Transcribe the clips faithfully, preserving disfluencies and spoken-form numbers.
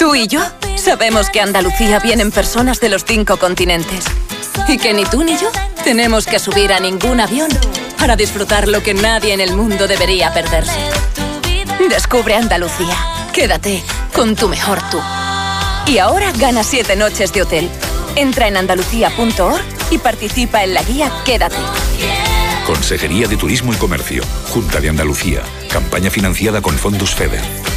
Tú y yo sabemos que a Andalucía vienen personas de los cinco continentes y que ni tú ni yo tenemos que subir a ningún avión para disfrutar lo que nadie en el mundo debería perderse. Descubre Andalucía. Quédate con tu mejor tú. Y ahora gana siete noches de hotel. Entra en andalucía punto org y participa en la guía Quédate. Consejería de Turismo y Comercio, Junta de Andalucía, campaña financiada con fondos FEDER.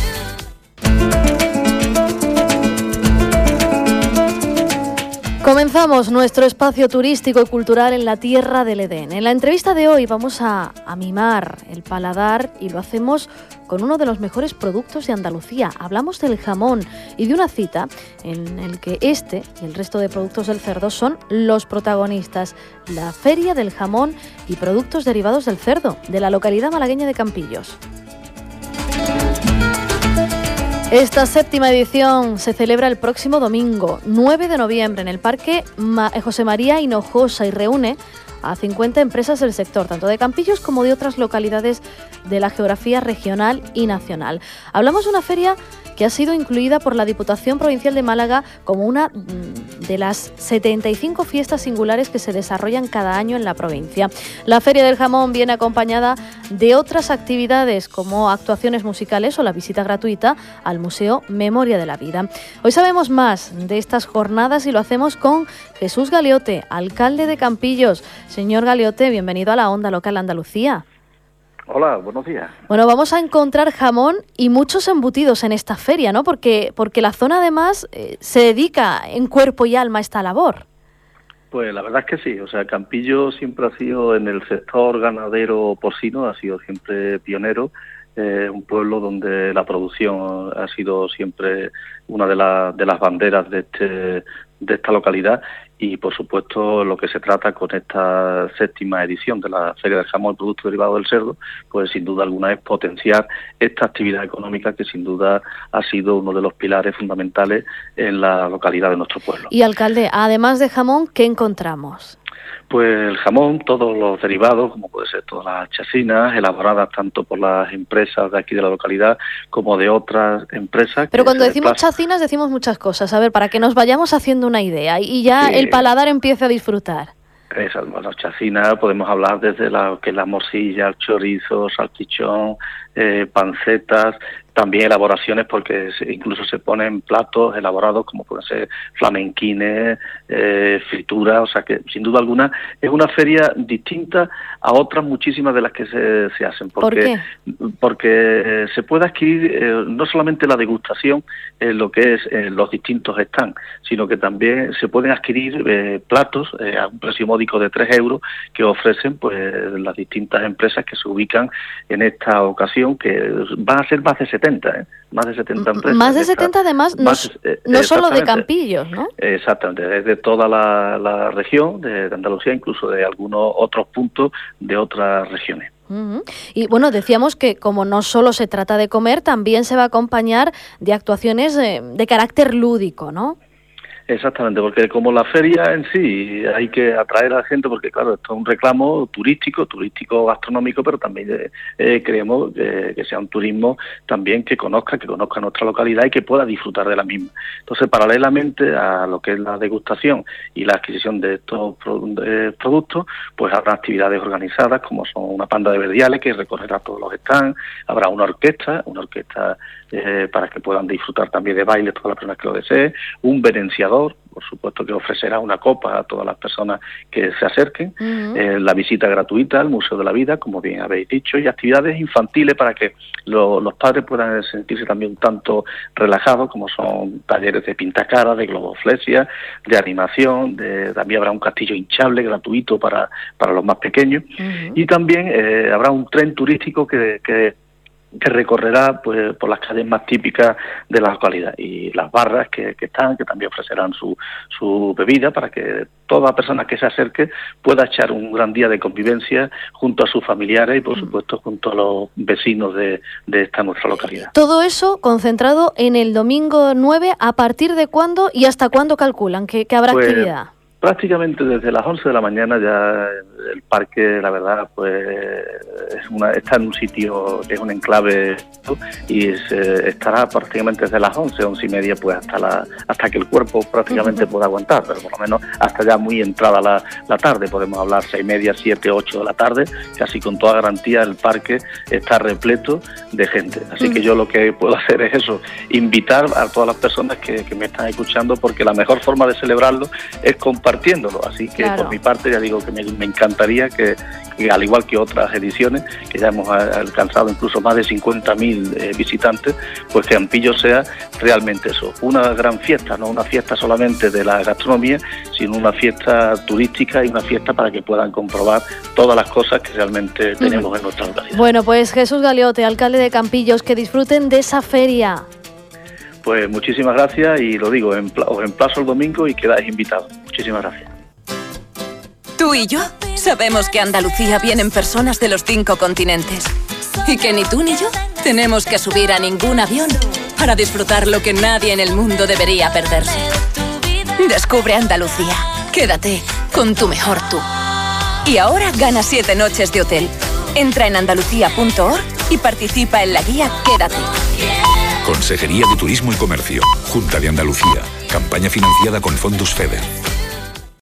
Comenzamos nuestro espacio turístico y cultural en la Tierra del Edén. En la entrevista de hoy vamos a, a mimar el paladar y lo hacemos con uno de los mejores productos de Andalucía. Hablamos del jamón y de una cita en el que este y el resto de productos del cerdo son los protagonistas. La Feria del Jamón y Productos Derivados del Cerdo, de la localidad malagueña de Campillos. Esta séptima edición se celebra el próximo domingo, nueve de noviembre, en el Parque José María Hinojosa y reúne a cincuenta empresas del sector, tanto de Campillos como de otras localidades de la geografía regional y nacional. Hablamos de una feria que ha sido incluida por la Diputación Provincial de Málaga como una de las setenta y cinco fiestas singulares que se desarrollan cada año en la provincia. La Feria del Jamón viene acompañada de otras actividades como actuaciones musicales o la visita gratuita al Museo Memoria de la Vida. Hoy sabemos más de estas jornadas y lo hacemos con Jesús Galeote, alcalde de Campillos. Señor Galeote, bienvenido a la Onda Local Andalucía. Hola, buenos días. Bueno, vamos a encontrar jamón y muchos embutidos en esta feria, ¿no? Porque, porque la zona además eh, se dedica en cuerpo y alma a esta labor. Pues la verdad es que sí, o sea, Campillo siempre ha sido en el sector ganadero porcino, ha sido siempre pionero, eh, un pueblo donde la producción ha sido siempre una de, la, de las banderas de este de esta localidad y por supuesto lo que se trata con esta séptima edición de la Feria del Jamón y Productos Derivados del Cerdo, pues sin duda alguna es potenciar esta actividad económica que sin duda ha sido uno de los pilares fundamentales en la localidad de nuestro pueblo. Y alcalde, además de jamón, ¿qué encontramos? Pues el jamón, todos los derivados, como puede ser todas las chacinas, elaboradas tanto por las empresas de aquí de la localidad como de otras empresas. Pero cuando decimos chacinas decimos muchas cosas, a ver, para que nos vayamos haciendo una idea y ya sí. El paladar empiece a disfrutar. Esa, bueno, chacina, podemos hablar desde la que es la morcilla, el chorizo, salchichón, eh, pancetas, también elaboraciones porque se, incluso se ponen platos elaborados como pueden ser flamenquines, eh, frituras, o sea que sin duda alguna es una feria distinta a otras muchísimas de las que se, se hacen. Porque, ¿Por qué? Porque eh, se puede adquirir eh, no solamente la degustación en lo que es eh, los distintos stands, sino que también se pueden adquirir eh, platos eh, a un precio módico de tres euros que ofrecen pues las distintas empresas que se ubican en esta ocasión, que van a ser más de setenta, ¿eh? Más de setenta empresas. Más de setenta además, no, más, eh, no solo de Campillos, ¿no? Exactamente, es de toda la, la región de, de Andalucía, incluso de algunos otros puntos de otras regiones. Uh-huh. Y bueno, decíamos que como no solo se trata de comer, también se va a acompañar de actuaciones de, de carácter lúdico, ¿no? Exactamente, porque como la feria en sí hay que atraer a la gente, porque claro, esto es un reclamo turístico, turístico gastronómico, pero también eh, eh, creemos eh, que sea un turismo también que conozca, que conozca nuestra localidad y que pueda disfrutar de la misma. Entonces, paralelamente a lo que es la degustación y la adquisición de estos eh, productos, pues habrá actividades organizadas como son una panda de verdiales que recorrerá todos los stands, habrá una orquesta, una orquesta eh, para que puedan disfrutar también de baile todas las personas que lo deseen, un venenciador, por supuesto que ofrecerá una copa a todas las personas que se acerquen, uh-huh. eh, la visita gratuita al Museo de la Vida, como bien habéis dicho, y actividades infantiles para que lo, los padres puedan sentirse también un tanto relajados, como son talleres de pintacara, de globoflexia, de animación, de, también habrá un castillo hinchable gratuito para, para los más pequeños, uh-huh. y también eh, habrá un tren turístico que... que que recorrerá pues por las calles más típicas de la localidad y las barras que, que están, que también ofrecerán su, su bebida para que toda persona que se acerque pueda echar un gran día de convivencia junto a sus familiares y por supuesto junto a los vecinos de, de esta nuestra localidad. Todo eso concentrado en el domingo nueve, ¿a partir de cuándo y hasta cuándo calculan que, que habrá pues, actividad? Prácticamente desde las once de la mañana ya el parque, la verdad, pues es una, está en un sitio que es un enclave y es, eh, estará prácticamente desde las once, once y media, pues hasta la hasta que el cuerpo prácticamente uh-huh. pueda aguantar, pero por lo menos hasta ya muy entrada la, la tarde, podemos hablar seis y media, siete, ocho de la tarde, casi con toda garantía el parque está repleto de gente. Así uh-huh. que yo lo que puedo hacer es eso, invitar a todas las personas que, que me están escuchando, porque la mejor forma de celebrarlo es compartiéndolo. Así que claro. por mi parte ya digo que me, me encantaría que, que, al igual que otras ediciones, que ya hemos alcanzado incluso más de cincuenta mil eh, visitantes, pues que Campillos sea realmente eso, una gran fiesta, no una fiesta solamente de la gastronomía, sino una fiesta turística y una fiesta para que puedan comprobar todas las cosas que realmente tenemos uh-huh. en nuestra localidad. Bueno, pues Jesús Galiote, alcalde de Campillos, que disfruten de esa feria. Pues muchísimas gracias y lo digo, os emplazo el domingo y quedáis invitados. Muchísimas gracias. Tú y yo sabemos que a Andalucía vienen personas de los cinco continentes y que ni tú ni yo tenemos que subir a ningún avión para disfrutar lo que nadie en el mundo debería perderse. Descubre Andalucía. Quédate con tu mejor tú. Y ahora gana siete noches de hotel. Entra en andalucía punto org y participa en la guía Quédate. Consejería de Turismo y Comercio, Junta de Andalucía, campaña financiada con fondos FEDER.